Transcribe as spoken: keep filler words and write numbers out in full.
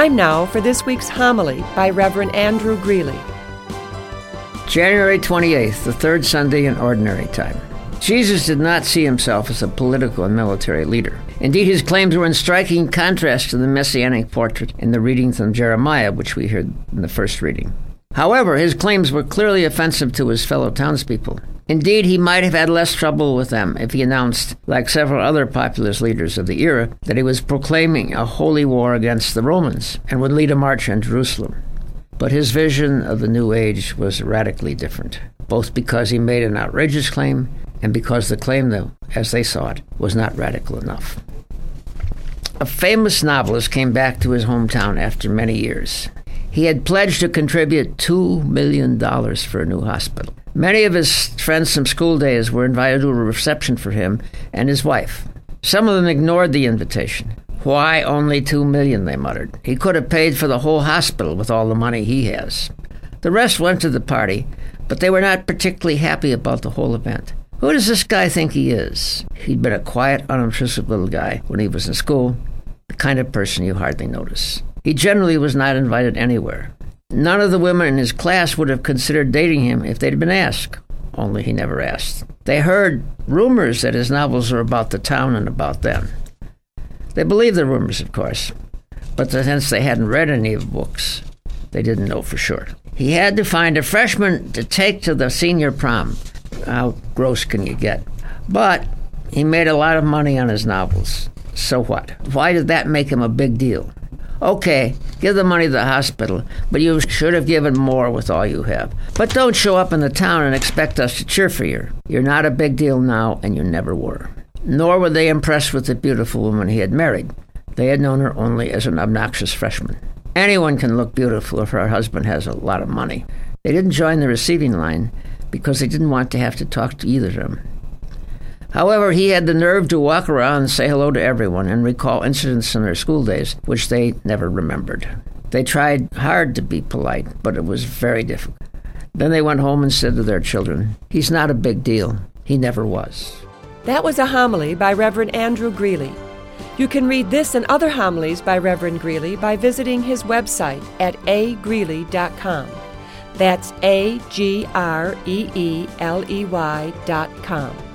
Time now for this week's homily by Reverend Andrew Greeley. January twenty-eighth, the third Sunday in Ordinary Time. Jesus did not see himself as a political and military leader. Indeed, his claims were in striking contrast to the messianic portrait in the reading from Jeremiah, which we heard in the first reading. However, his claims were clearly offensive to his fellow townspeople. Indeed, he might have had less trouble with them if he announced, like several other populist leaders of the era, that he was proclaiming a holy war against the Romans and would lead a march on Jerusalem. But his vision of the New Age was radically different, both because he made an outrageous claim and because the claim, though, as they saw it, was not radical enough. A famous novelist came back to his hometown after many years. He had pledged to contribute two million dollars for a new hospital. Many of his friends from school days were invited to a reception for him and his wife. Some of them ignored the invitation. Why only two million dollars, they muttered. He could have paid for the whole hospital with all the money he has. The rest went to the party, but they were not particularly happy about the whole event. Who does this guy think he is? He'd been a quiet, unobtrusive little guy when he was in school, the kind of person you hardly notice. He generally was not invited anywhere. None of the women in his class would have considered dating him if they'd been asked, only he never asked. They heard rumors that his novels were about the town and about them. They believed the rumors, of course, but since they hadn't read any of the books, they didn't know for sure. He had to find a freshman to take to the senior prom. How gross can you get? But he made a lot of money on his novels. So what? Why did that make him a big deal? Okay, give the money to the hospital, but you should have given more with all you have. But don't show up in the town and expect us to cheer for you. You're not a big deal now, and you never were. Nor were they impressed with the beautiful woman he had married. They had known her only as an obnoxious freshman. Anyone can look beautiful if her husband has a lot of money. They didn't join the receiving line because they didn't want to have to talk to either of them. However, he had the nerve to walk around and say hello to everyone and recall incidents from their school days, which they never remembered. They tried hard to be polite, but it was very difficult. Then they went home and said to their children, "He's not a big deal. He never was." That was a homily by Reverend Andrew Greeley. You can read this and other homilies by Reverend Greeley by visiting his website at a greeley dot com. That's A G R E E L E Y dot com.